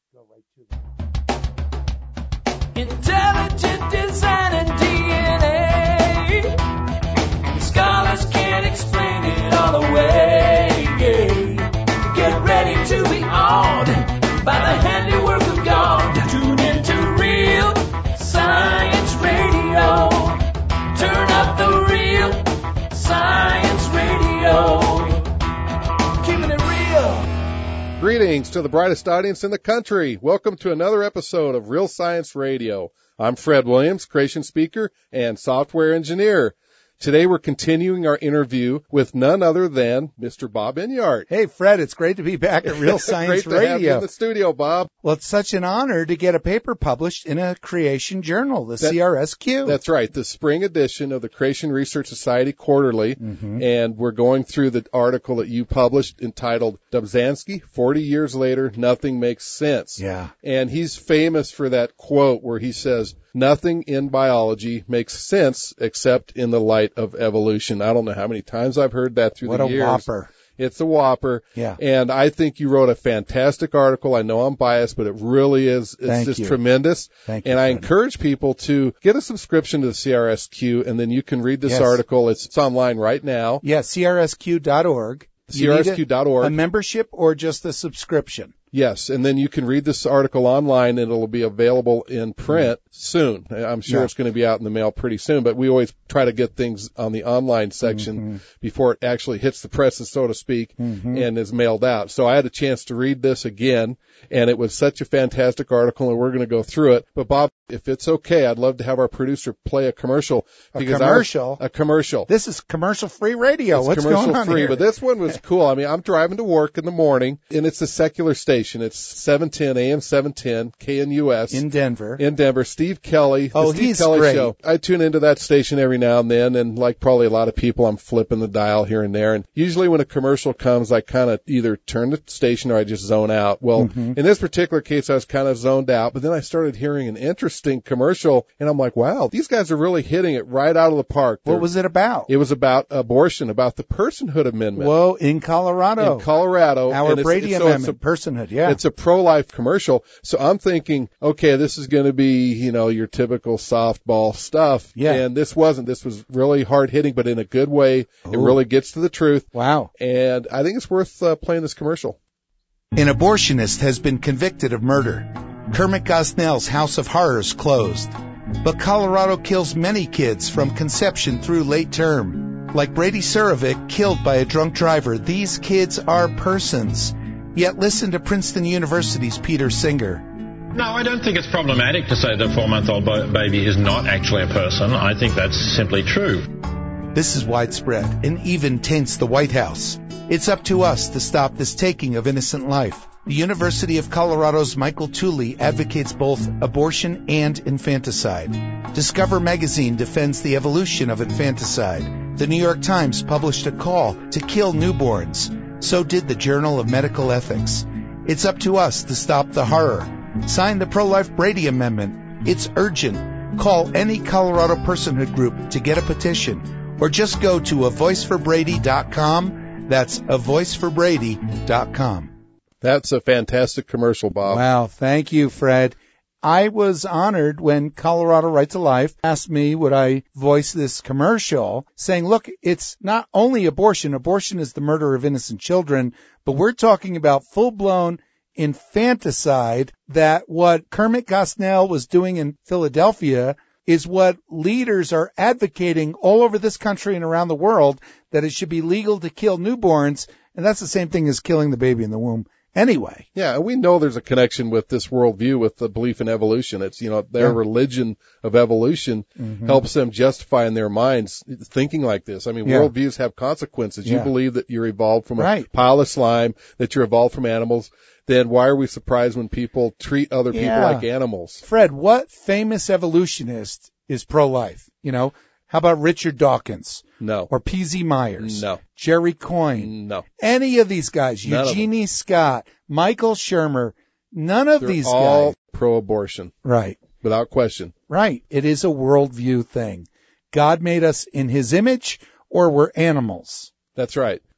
go right to them. Intelligent design and DNA. Scholars can't explain it all away. Get ready to be awed by the handiwork of God. Tune into Real Science Radio. Turn up the Real Science Radio. Keeping it real. Greetings to the brightest audience in the country. Welcome to another episode of Real Science Radio. I'm Fred Williams, creation speaker and software engineer. Today we're continuing our interview with none other than Mr. Bob Enyart. Hey, Fred, it's great to be back at Real Science Great to have you Radio. in the studio, Bob. Well, it's such an honor to get a paper published in a creation journal, the CRSQ. That's right, the spring edition of the Creation Research Society Quarterly. Mm-hmm. And we're going through the article that you published entitled Dobzhansky, 40 Years Later, Nothing Makes Sense. Yeah. And he's famous for that quote where he says, nothing in biology makes sense except in the light of evolution. I don't know how many times I've heard that through the years. What a whopper. It's a whopper. Yeah. And I think you wrote a fantastic article. I know I'm biased, but it really is. It's Thank just you. tremendous. Thank you, and I Fred. encourage people to get a subscription to the CRSQ, and then you can read this Yes. article. It's online right now. Yeah, CRSQ.org. You need CRSQ.org. a membership or just a subscription? Yes, and then you can read this article online, and it'll be available in print soon. I'm sure Yeah. it's going to be out in the mail pretty soon, but we always try to get things on the online section before it actually hits the presses, so to speak, and is mailed out. So I had a chance to read this again, and it was such a fantastic article, and we're going to go through it. But Bob, if it's okay, I'd love to have our producer play a commercial. A commercial? A commercial. This is commercial-free radio. It's What's going on commercial-free, here? but this one was cool. I mean, I'm driving to work in the morning, and it's a secular station. It's 710, AM 710, KNUS. In Denver. In Denver. Steve Kelly. The Oh, Steve he's Kelly great. Show. I tune into that station every now and then, and like probably a lot of people, I'm flipping the dial here and there. And usually when a commercial comes, I kind of either turn the station or I just zone out. Well, in this particular case, I was kind of zoned out, but then I started hearing an interesting commercial, and I'm like, wow, these guys are really hitting it right out of the park. What was it about? It was about abortion, about the personhood amendment. Whoa, in Colorado. In Colorado. Our And Brady so Amendment, personhood, yeah. It's a pro-life commercial. So I'm thinking, okay, this is going to be, your typical softball stuff. Yeah. And this wasn't. This was really hard-hitting, but in a good way. It really gets to the truth. Wow. And I think it's worth playing this commercial. An abortionist has been convicted of murder. Kermit Gosnell's House of Horrors closed. But Colorado kills many kids from conception through late term. Like Brady Surovic, killed by a drunk driver, these kids are persons. Yet listen to Princeton University's Peter Singer. No, I don't think it's problematic to say the 4-month-old baby is not actually a person. I think that's simply true. This is widespread and even taints the White House. It's up to us to stop this taking of innocent life. The University of Colorado's Michael Tooley advocates both abortion and infanticide. Discover magazine defends the evolution of infanticide. The New York Times published a call to kill newborns. So did the Journal of Medical Ethics. It's up to us to stop the horror. Sign the pro-life Brady Amendment. It's urgent. Call any Colorado personhood group to get a petition, or just go to avoiceforbrady.com. That's avoiceforbrady.com. That's a fantastic commercial, Bob. Wow, thank you, Fred. I was honored when Colorado Right to Life asked me would I voice this commercial, saying, look, it's not only abortion. Abortion is the murder of innocent children, but we're talking about full-blown infanticide, that what Kermit Gosnell was doing in Philadelphia is what leaders are advocating all over this country and around the world, that it should be legal to kill newborns, and that's the same thing as killing the baby in the womb. Anyway. Yeah, and we know there's a connection with this worldview with the belief in evolution. It's, their religion of evolution helps them justify in their minds thinking like this. I mean, worldviews have consequences. You believe that you're evolved from a pile of slime, that you're evolved from animals. Then why are we surprised when people treat other people like animals? Fred, what famous evolutionist is pro-life? How about Richard Dawkins? No. Or P.Z. Myers? No. Jerry Coyne? No. Any of these guys? None Eugenie Scott? Michael Shermer? None of these guys. They're all pro-abortion. Right. Without question. Right. It is a worldview thing. God made us in his image, or we're animals. That's right.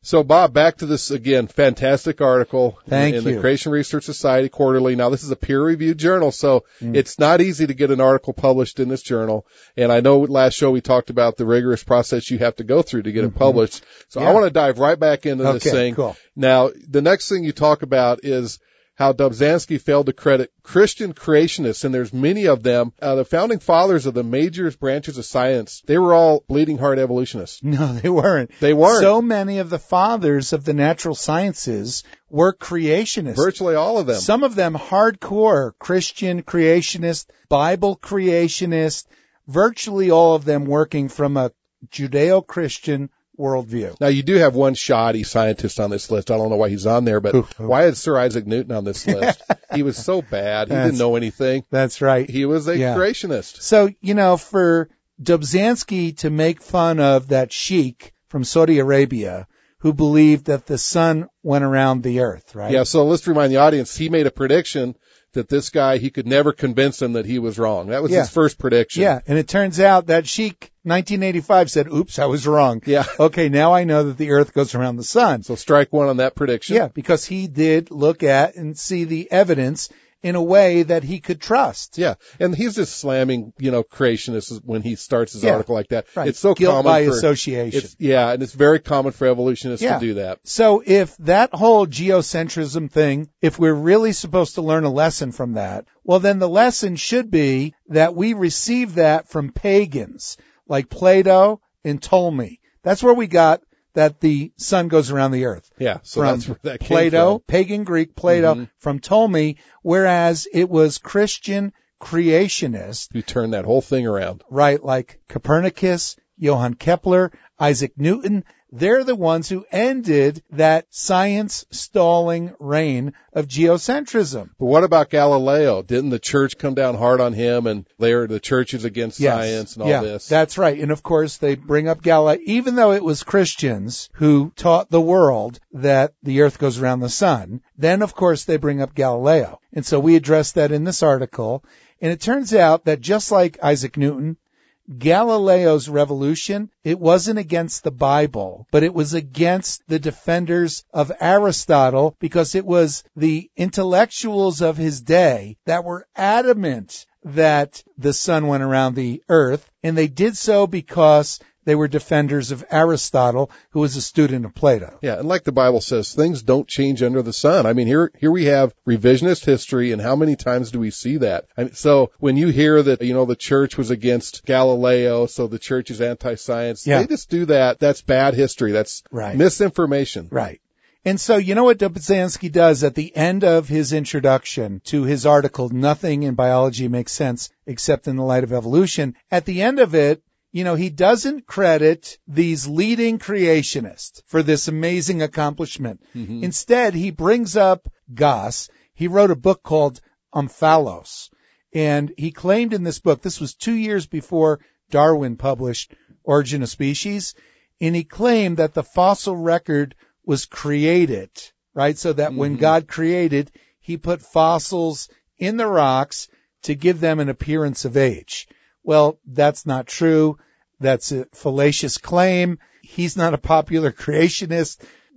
So, Bob, back to this again, fantastic article in you. the Creation Research Society Quarterly. Now, this is a peer-reviewed journal, so it's not easy to get an article published in this journal. And I know last show we talked about the rigorous process you have to go through to get it published. So I want to dive right back into this thing. Cool. Now, the next thing you talk about is how Dobzhansky failed to credit Christian creationists, and there's many of them. The founding fathers of the major branches of science, they were all bleeding heart evolutionists. No, they weren't. They weren't. So many of the fathers of the natural sciences were creationists. Virtually all of them. Some of them hardcore Christian creationists, Bible creationists, virtually all of them working from a Judeo-Christian worldview. Now, you do have one shoddy scientist on this list. I don't know why he's on there, but why is Sir Isaac Newton on this list? He was so bad. He didn't know anything. That's right. He was a creationist. So, for Dobzhansky to make fun of that sheik from Saudi Arabia who believed that the sun went around the earth, right? Yeah, so let's remind the audience, he made a prediction that this guy, he could never convince him that he was wrong. That was his first prediction. Yeah, and it turns out that sheik, 1985, said, oops, I was wrong. Yeah. Okay, now I know that the earth goes around the sun. So strike one on that prediction. Yeah, because he did look at and see the evidence in a way that he could trust. Yeah, and he's just slamming, creationists when he starts his article like that. Right. It's so Guilt common by association. And it's very common for evolutionists to do that. So if that whole geocentrism thing, if we're really supposed to learn a lesson from that, well, then the lesson should be that we receive that from pagans like Plato and Ptolemy. That's where we got that the sun goes around the earth. Yeah, so from that's where that came Plato, from. pagan Greek Plato, from Ptolemy, whereas it was Christian creationists who turned that whole thing around. Right, like Copernicus, Johann Kepler, Isaac Newton. They're the ones who ended that science stalling reign of geocentrism. But what about Galileo? Didn't the church come down hard on him, and the church is against science and all this? That's right. And of course they bring up Galileo, even though it was Christians who taught the world that the earth goes around the sun. Then of course they bring up Galileo. And so we address that in this article. And it turns out that just like Isaac Newton, Galileo's revolution, it wasn't against the Bible, but it was against the defenders of Aristotle, because it was the intellectuals of his day that were adamant that the sun went around the earth, and they did so because they were defenders of Aristotle, who was a student of Plato. Yeah, and like the Bible says, things don't change under the sun. I mean, here we have revisionist history, and how many times do we see that? I mean, so when you hear that, the church was against Galileo, so the church is anti-science, they just do that. That's bad history. That's misinformation. Right. And so you know what Dobzhansky does at the end of his introduction to his article, Nothing in Biology Makes Sense Except in the Light of Evolution? At the end of it, he doesn't credit these leading creationists for this amazing accomplishment. Mm-hmm. Instead, he brings up Gauss. He wrote a book called Omphalos. And he claimed in this book, this was 2 years before Darwin published Origin of Species, and he claimed that the fossil record was created, right? So that when God created, he put fossils in the rocks to give them an appearance of age. Well, that's not true. That's a fallacious claim. He's not a popular creationist.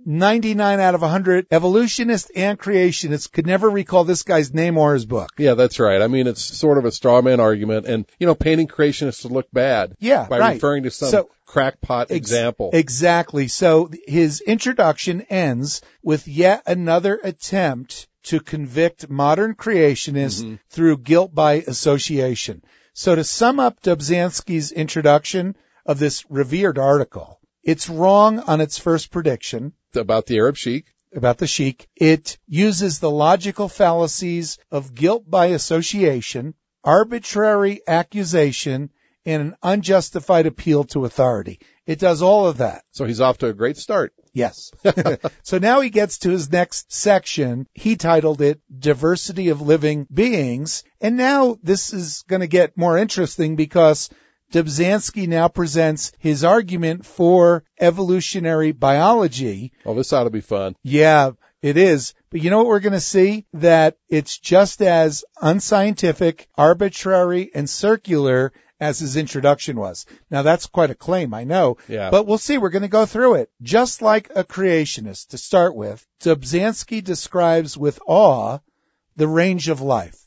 99 out of 100 evolutionists and creationists could never recall this guy's name or his book. Yeah, that's right. I mean, it's sort of a straw man argument, and, painting creationists to look bad. Yeah, by referring to some crackpot example. Exactly. So his introduction ends with yet another attempt to convict modern creationists through guilt by association. So to sum up Dobzhansky's introduction of this revered article, it's wrong on its first prediction. About the Arab sheik. About the sheik. It uses the logical fallacies of guilt by association, arbitrary accusation, and an unjustified appeal to authority. It does all of that. So he's off to a great start. Yes. So now he gets to his next section. He titled it Diversity of Living Beings. And now this is going to get more interesting because Dobzhansky now presents his argument for evolutionary biology. Oh, this ought to be fun. Yeah, it is. But you know what we're going to see? That it's just as unscientific, arbitrary, and circular as his introduction was. Now, that's quite a claim, I know. Yeah. But we'll see. We're going to go through it. Just like a creationist, to start with, Dobzhansky describes with awe the range of life.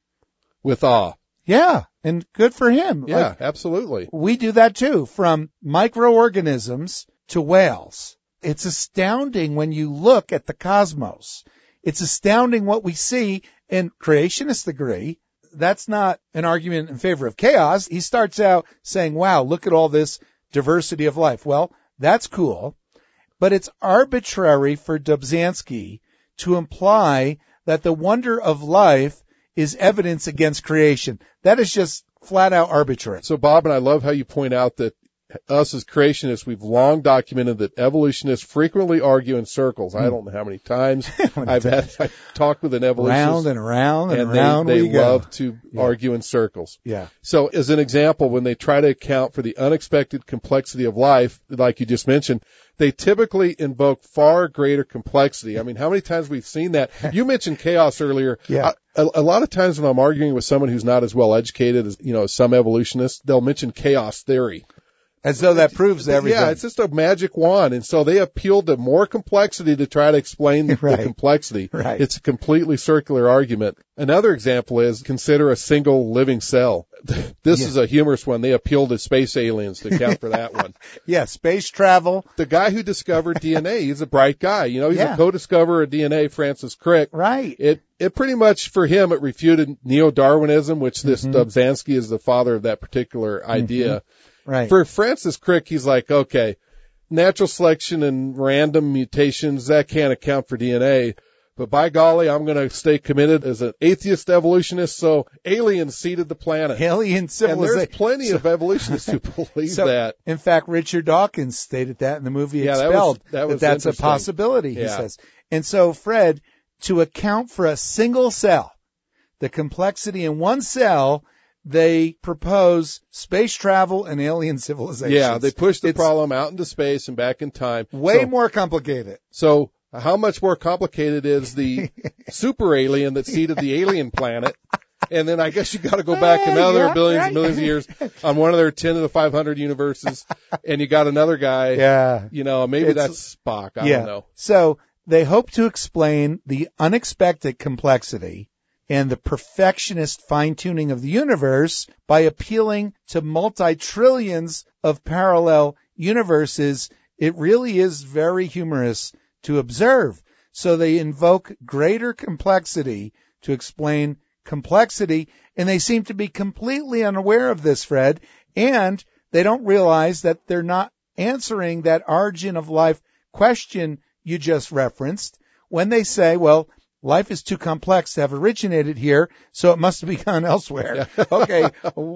With awe. Yeah, and good for him. Yeah, absolutely. We do that too, from microorganisms to whales. It's astounding when you look at the cosmos. It's astounding what we see, and creationists agree. That's not an argument in favor of chaos. He starts out saying, wow, look at all this diversity of life. Well, that's cool, but it's arbitrary for Dobzhansky to imply that the wonder of life is evidence against creation. That is just flat out arbitrary. So, Bob, and I love how you point out that us as creationists, we've long documented that evolutionists frequently argue in circles. I don't know how many times I've talked with an evolutionist. Round and around and around they we go. love to argue in circles. Yeah. So as an example, when they try to account for the unexpected complexity of life, like you just mentioned, they typically invoke far greater complexity. I mean, how many times we've seen that? You mentioned chaos earlier. Yeah. A lot of times when I'm arguing with someone who's not as well educated as, some evolutionists, they'll mention chaos theory. As though that proves everything. Yeah, it's just a magic wand. And so they appeal to more complexity to try to explain the complexity. Right. It's a completely circular argument. Another example is consider a single living cell. This is a humorous one. They appeal to space aliens to account for that one. Yeah, space travel. The guy who discovered DNA, he's a bright guy. He's a co-discoverer of DNA, Francis Crick. Right. It pretty much, for him, it refuted neo-Darwinism, which this Dobzhansky is the father of that particular idea. Right. For Francis Crick, he's like, okay, natural selection and random mutations, that can't account for DNA. But by golly, I'm going to stay committed as an atheist evolutionist, so aliens seeded the planet. Alien civilization. And there's plenty of evolutionists who believe that. In fact, Richard Dawkins stated that in the movie Expelled, that's a possibility, he says. And so, Fred, to account for a single cell, the complexity in one cell, they propose space travel and alien civilization. Yeah, they push the problem out into space and back in time. Way more complicated. So how much more complicated is the super alien that seeded the alien planet? And then I guess you got to go back another billions and millions of years on one of their 10 to the 500 universes, and you got another guy. Yeah. Maybe that's Spock. I don't know. So they hope to explain the unexpected complexity and the perfectionist fine-tuning of the universe by appealing to multi-trillions of parallel universes. It really is very humorous to observe. So they invoke greater complexity to explain complexity, and they seem to be completely unaware of this, Fred, and they don't realize that they're not answering that origin of life question you just referenced when they say, well, life is too complex to have originated here, so it must have begun elsewhere. Yeah. Okay.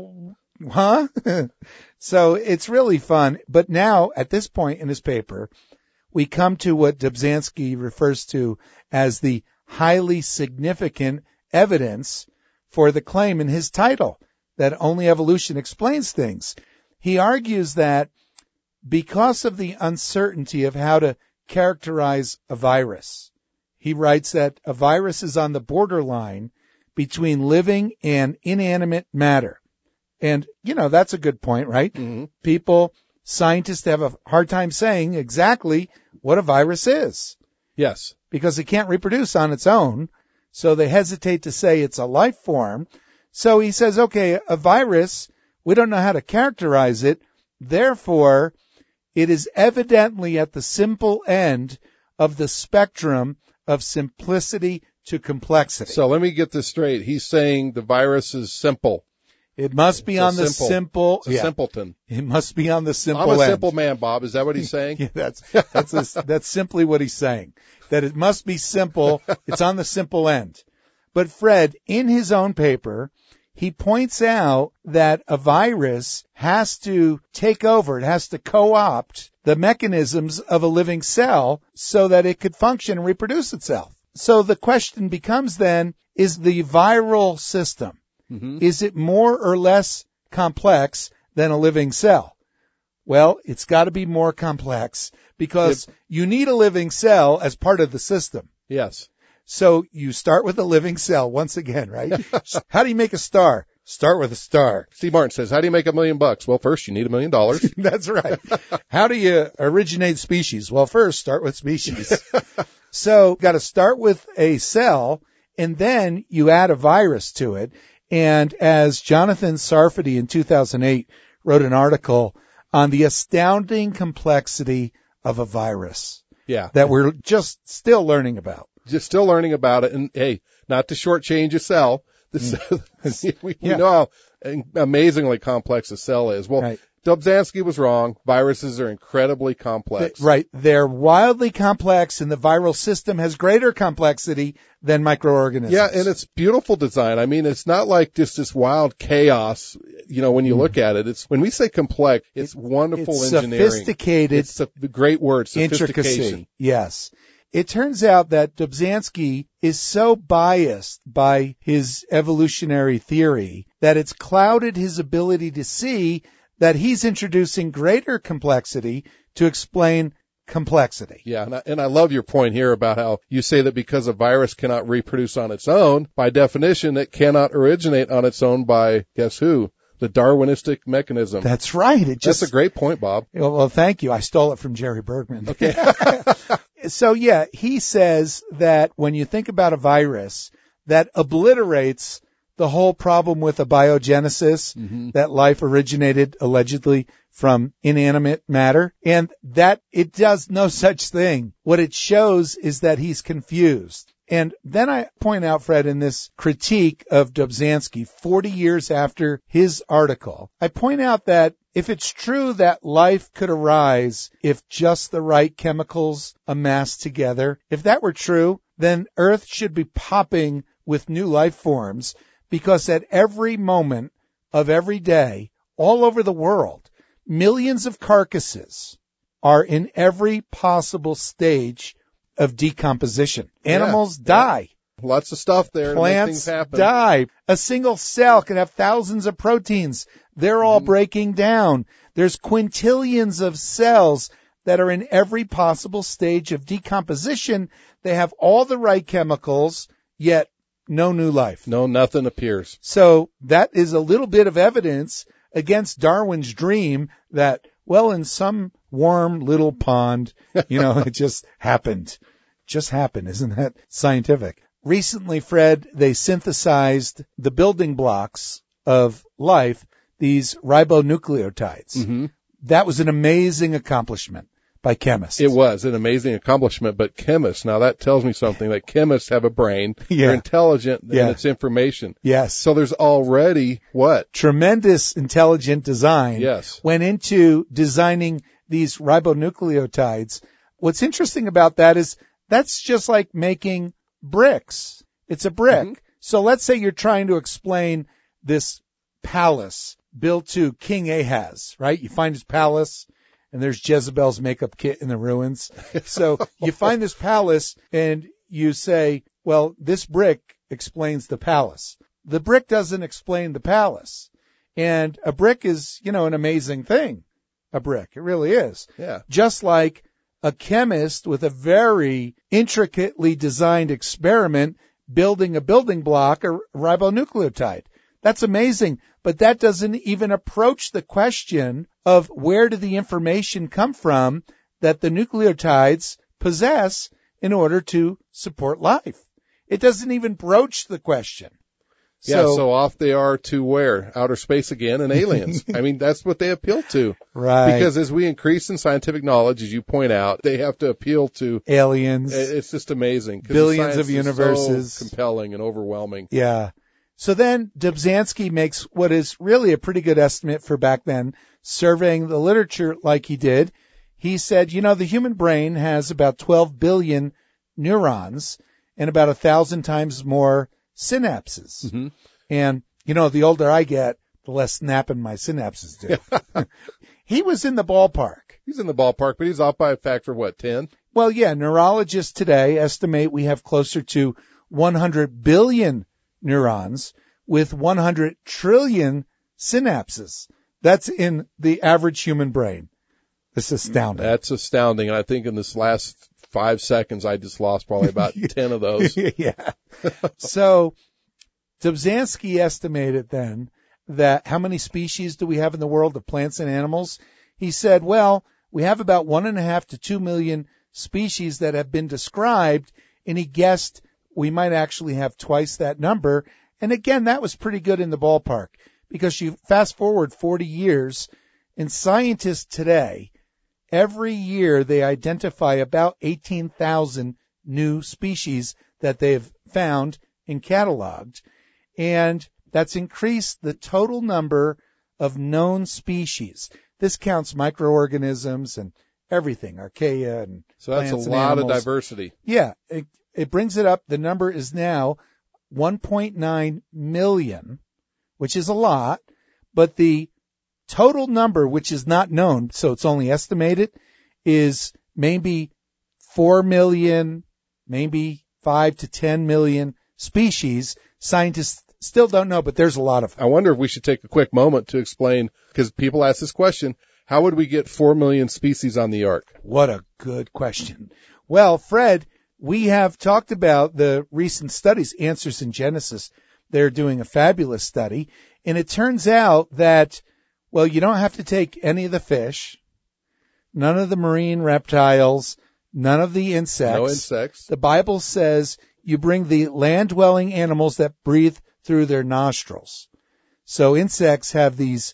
Huh? So it's really fun. But now, at this point in his paper, we come to what Dobzhansky refers to as the highly significant evidence for the claim in his title, that only evolution explains things. He argues that because of the uncertainty of how to characterize a virus, he writes that a virus is on the borderline between living and inanimate matter. And, that's a good point, right? Mm-hmm. Scientists have a hard time saying exactly what a virus is. Yes. Because it can't reproduce on its own, so they hesitate to say it's a life form. So he says, okay, a virus, we don't know how to characterize it, therefore it is evidently at the simple end of the spectrum of simplicity to complexity. So let me get this straight. He's saying the virus is simple. It must be on the simple. It's a simpleton. It must be on the simple end. I'm a end. simple man, Bob. Is that what he's saying? Yeah, that's simply what he's saying. That it must be simple. It's on the simple end. But Fred, in his own paper, he points out that a virus has to take over. It has to co-opt the mechanisms of a living cell so that it could function and reproduce itself. So the question becomes then, is the viral system, is it more or less complex than a living cell? Well, it's got to be more complex because you need a living cell as part of the system. Yes. So you start with a living cell once again, right? How do you make a star? Start with a star. Steve Martin says, how do you make $1 million? Well, first you need $1 million. That's right. How do you originate species? Well, first start with species. So got to start with a cell, and then you add a virus to it. And as Jonathan Sarfati in 2008 wrote an article on the astounding complexity of a virus. Yeah. That we're just still learning about. Just still learning about it. And hey, not to shortchange a cell. We know how amazingly complex a cell is. Well, right. Dobzhansky was wrong. Viruses are incredibly complex. Right. They're wildly complex, and the viral system has greater complexity than microorganisms. Yeah, and it's beautiful design. I mean, it's not like just this wild chaos, when you look at it. It's when we say complex, it's wonderful engineering. Sophisticated. It's a great word, sophistication. Intricacy. Yes. It turns out that Dobzhansky is so biased by his evolutionary theory that it's clouded his ability to see that he's introducing greater complexity to explain complexity. Yeah, and I love your point here about how you say that because a virus cannot reproduce on its own, by definition, it cannot originate on its own by, guess who? The Darwinistic mechanism. That's right. That's a great point, Bob. Well, thank you. I stole it from Jerry Bergman. Okay. So, yeah, he says that when you think about a virus that obliterates the whole problem with abiogenesis, that life originated allegedly from inanimate matter, and that it does no such thing. What it shows is that he's confused. And then I point out, Fred, in this critique of Dobzhansky, 40 years after his article, I point out that if it's true that life could arise if just the right chemicals amassed together, if that were true, then Earth should be popping with new life forms, because at every moment of every day, all over the world, millions of carcasses are in every possible stage of decomposition. Animals die. Lots of stuff there. Plants to make things happen. die. A single cell can have thousands of proteins. They're all breaking down. There's quintillions of cells that are in every possible stage of decomposition. They have all the right chemicals, yet no new life. No, nothing appears. So that is a little bit of evidence against Darwin's dream that, well, in some warm little pond, it just happened. Just happened. Isn't that scientific? Recently, Fred, they synthesized the building blocks of life, these ribonucleotides. That was an amazing accomplishment by chemists. It was an amazing accomplishment, but chemists, now that tells me something, that chemists have a brain. They're intelligent in its information. Yes. So there's already what? Tremendous intelligent design went into designing these ribonucleotides. What's interesting about that is that's just like making bricks. It's a brick. So let's say you're trying to explain this palace built to King Ahaz, right? You find his palace, and there's Jezebel's makeup kit in the ruins. So you find this palace, and you say, well, this brick explains the palace. The brick doesn't explain the palace. And a brick is, an amazing thing. A brick. It really is. Yeah. Just like a chemist with a very intricately designed experiment building a building block, a ribonucleotide. That's amazing, but that doesn't even approach the question of where did the information come from that the nucleotides possess in order to support life. It doesn't even broach the question. So off they are to where? Outer space again and aliens. I mean, that's what they appeal to. Right. Because as we increase in scientific knowledge, as you point out, they have to appeal to aliens. It's just amazing. Billions of universes. Is so compelling and overwhelming. Yeah. So then Dobzhansky makes what is really a pretty good estimate for back then, surveying the literature like he did. He said, the human brain has about 12 billion neurons and about 1,000 times more synapses. And, the older I get, the less snapping my synapses do. He was in the ballpark. He's in the ballpark, but he's off by a factor of what, 10? Well, yeah, neurologists today estimate we have closer to 100 billion neurons with 100 trillion synapses. That's in the average human brain. It's astounding. That's astounding. And I think in this last 5 seconds, I just lost probably about 10 of those. Yeah. So Dobzhansky estimated then that how many species do we have in the world of plants and animals? He said, well, we have about 1.5 to 2 million species that have been described, and he guessed we might actually have twice that number. And again, that was pretty good in the ballpark, because you fast forward 40 years, and scientists today, every year they identify about 18,000 new species that they've found and cataloged. And that's increased the total number of known species. This counts microorganisms and everything, archaea and so that's plants a lot and of diversity. Yeah, it brings it up. The number is now 1.9 million, which is a lot, but the total number, which is not known, so it's only estimated, is maybe 4 million, maybe 5 to 10 million species. Scientists still don't know, but there's a lot of them. I wonder if we should take a quick moment to explain, because people ask this question, how would we get 4 million species on the ark? What a good question. Well, Fred, we have talked about the recent studies, Answers in Genesis. They're doing a fabulous study, and it turns out that, well, you don't have to take any of the fish, none of the marine reptiles, none of the insects. No insects. The Bible says you bring the land-dwelling animals that breathe through their nostrils. So insects have these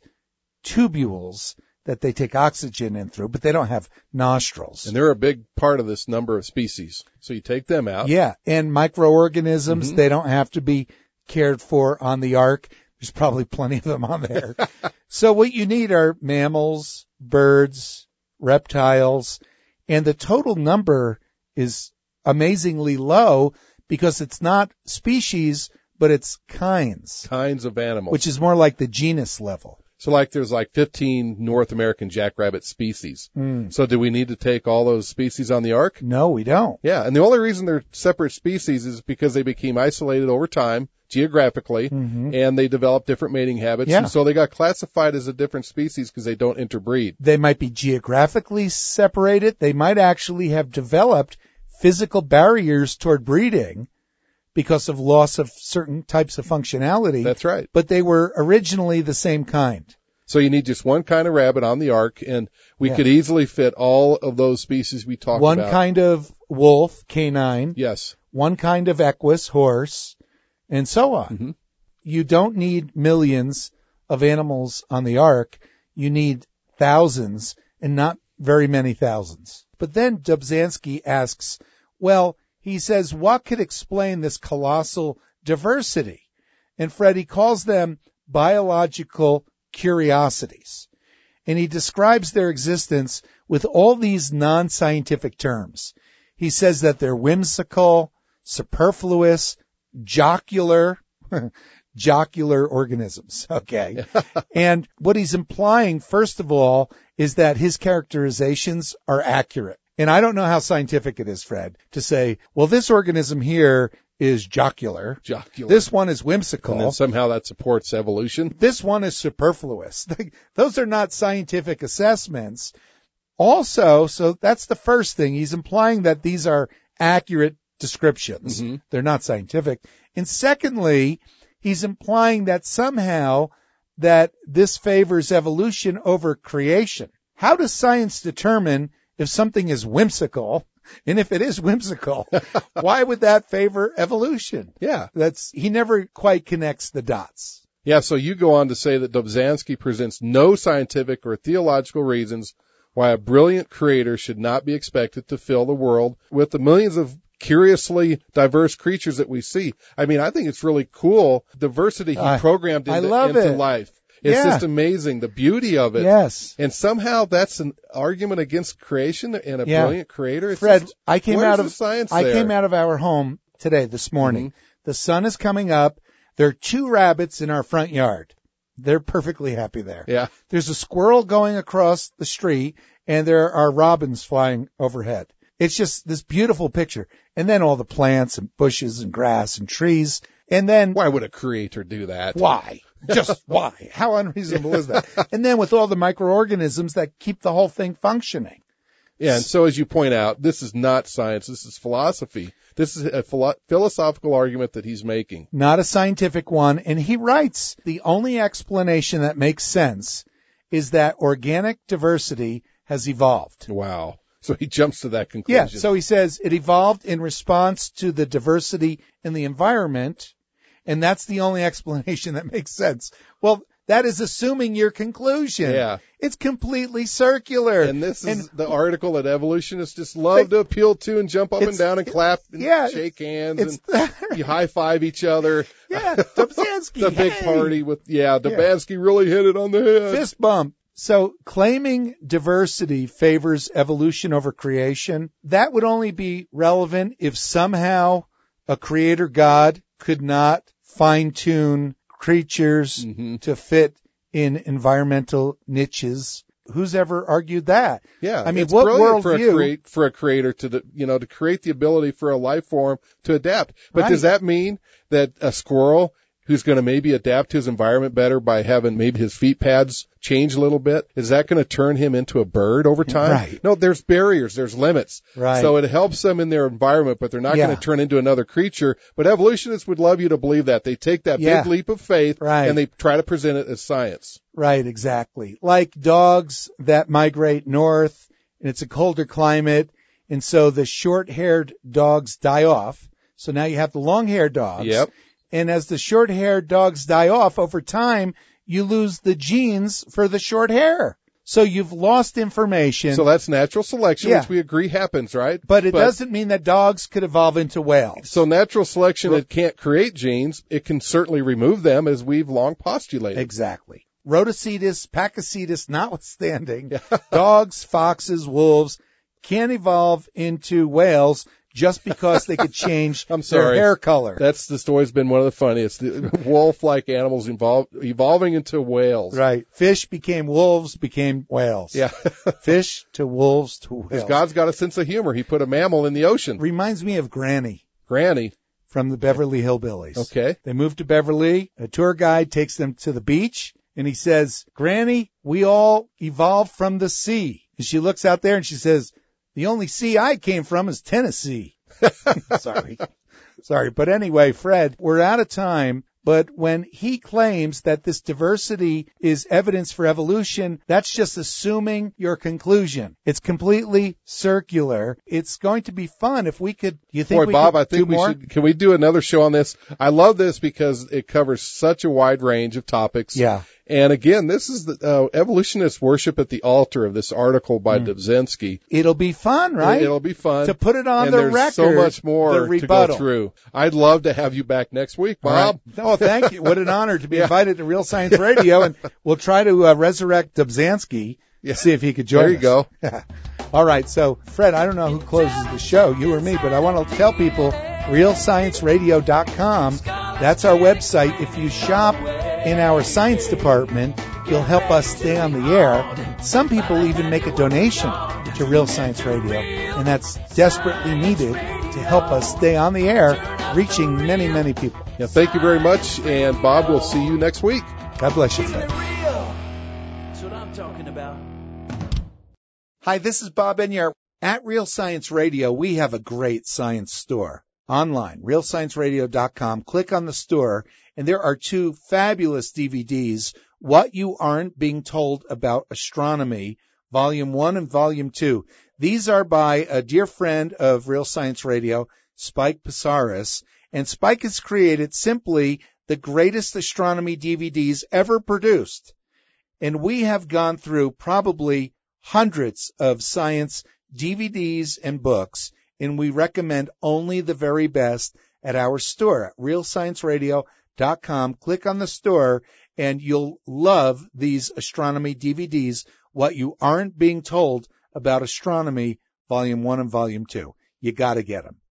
tubules that they take oxygen in through, but they don't have nostrils. And they're a big part of this number of species. So you take them out. Yeah, and microorganisms, they don't have to be cared for on the ark. There's probably plenty of them on there. So what you need are mammals, birds, reptiles, and the total number is amazingly low because it's not species, but it's kinds. Kinds of animals. Which is more like the genus level. So like there's like 15 North American jackrabbit species. So do we need to take all those species on the ark? No, we don't. Yeah, and the only reason they're separate species is because they became isolated over time, geographically, and they developed different mating habits. Yeah. And so they got classified as a different species because they don't interbreed. They might be geographically separated. They might actually have developed physical barriers toward breeding because of loss of certain types of functionality. That's right. But they were originally the same kind. So you need just one kind of rabbit on the ark, and we could easily fit all of those species we talked about. One kind of wolf, canine. Yes. One kind of equus, horse, and so on. You don't need millions of animals on the ark. You need thousands, and not very many thousands. But then Dobzhansky asks, well, he says, what could explain this colossal diversity? And Fred, he calls them biological curiosities. And he describes their existence with all these non-scientific terms. He says that they're whimsical, superfluous, jocular organisms. Okay. And what he's implying, first of all, is that his characterizations are accurate. And I don't know how scientific it is, Fred, to say, well, this organism here is jocular. This one is whimsical. And then somehow that supports evolution. This one is superfluous. Those are not scientific assessments. Also, so that's the first thing. He's implying that these are accurate descriptions. They're not scientific. And secondly, he's implying that somehow that this favors evolution over creation. How does science determine if something is whimsical? And if it is whimsical, why would that favor evolution? Yeah. He never quite connects the dots. Yeah, so you go on to say that Dobzhansky presents no scientific or theological reasons why a brilliant creator should not be expected to fill the world with the millions of curiously diverse creatures that we see. I mean, I think it's really cool, diversity he programmed into life. It's just amazing, the beauty of it. Yes. And somehow that's an argument against creation and a brilliant creator. It's Fred, just, I came out of our home this morning. The sun is coming up. There are 2 rabbits in our front yard. They're perfectly happy there. Yeah. There's a squirrel going across the street, and there are robins flying overhead. It's just this beautiful picture. And then all the plants and bushes and grass and trees. And then why would a creator do that? Why? Just why? How unreasonable is that? And then with all the microorganisms that keep the whole thing functioning. Yeah, and so as you point out, this is not science, this is philosophy. This is a philosophical argument that he's making. Not a scientific one. And he writes, the only explanation that makes sense is that organic diversity has evolved. Wow. So he jumps to that conclusion. Yeah, so he says it evolved in response to the diversity in the environment, and that's the only explanation that makes sense. Well, that is assuming your conclusion. Yeah. It's completely circular. And this is the article that evolutionists just love to appeal to and jump up and down and clap and shake hands and you high-five each other. Yeah, Dobzhansky. The big party with, Dobzhansky really hit it on the head. Fist bump. So claiming diversity favors evolution over creation, that would only be relevant if somehow a creator God could not fine-tune creatures to fit in environmental niches. Who's ever argued that? Yeah, I mean, it's what worldview for a creator to create the ability for a life form to adapt? But does that mean that a squirrel who's going to maybe adapt to his environment better by having maybe his feet pads change a little bit, is that going to turn him into a bird over time? Right. No, there's barriers, there's limits. Right. So it helps them in their environment, but they're not going to turn into another creature. But evolutionists would love you to believe that. They take that big leap of faith and they try to present it as science. Right, exactly. Like dogs that migrate north, and it's a colder climate, and so the short-haired dogs die off. So now you have the long-haired dogs. Yep. And as the short-haired dogs die off over time, you lose the genes for the short hair. So you've lost information. So that's natural selection, which we agree happens, right? But it doesn't mean that dogs could evolve into whales. So natural selection, it can't create genes. It can certainly remove them, as we've long postulated. Exactly. Rhodocetus, Pakicetus notwithstanding, dogs, foxes, wolves can't evolve into whales just because they could change their hair color. That's just always been one of the funniest. The wolf-like animals evolving into whales. Right. Fish became wolves, became whales. Yeah. Fish to wolves to whales. God's got a sense of humor. He put a mammal in the ocean. Reminds me of Granny. Granny. From the Beverly Hillbillies. Okay. They move to Beverly. A tour guide takes them to the beach, and he says, Granny, we all evolved from the sea. And she looks out there and she says, the only sea I came from is Tennessee. Sorry. But anyway, Fred, we're out of time. But when he claims that this diversity is evidence for evolution, that's just assuming your conclusion. It's completely circular. It's going to be fun if we could. You think Boy, we Bob, could I think we more? should. Can we do another show on this? I love this because it covers such a wide range of topics. Yeah. And again, this is the evolutionists worship at the altar of this article by Dobzhansky. It'll be fun, right? It'll be fun to put it on and the there's record. So much more to go through. I'd love to have you back next week, Bob. Right. Oh, thank you. What an honor to be invited to Real Science Radio, and we'll try to resurrect Dobzhansky. See if he could join us. There you go. All right. So, Fred, I don't know who closes the show, you or me, but I want to tell people realscienceradio.com. That's our website. If you shop in our science department, you'll help us stay on the air. Some people even make a donation to Real Science Radio, and that's desperately needed to help us stay on the air, reaching many, many people. Yeah, thank you very much, and Bob, we'll see you next week. God bless you, Fred. That's what I'm talking about. Hi, this is Bob Enyart. At Real Science Radio, we have a great science store. Online, realscienceradio.com. Click on the store, and there are 2 fabulous DVDs, What You Aren't Being Told About Astronomy, Volume 1 and Volume 2. These are by a dear friend of Real Science Radio, Spike Psaris, and Spike has created simply the greatest astronomy DVDs ever produced. And we have gone through probably hundreds of science DVDs and books, and we recommend only the very best at our store at realscienceradio.com. Click on the store, and you'll love these astronomy DVDs, What You Aren't Being Told About Astronomy, Volume 1 and Volume 2. You got to get them.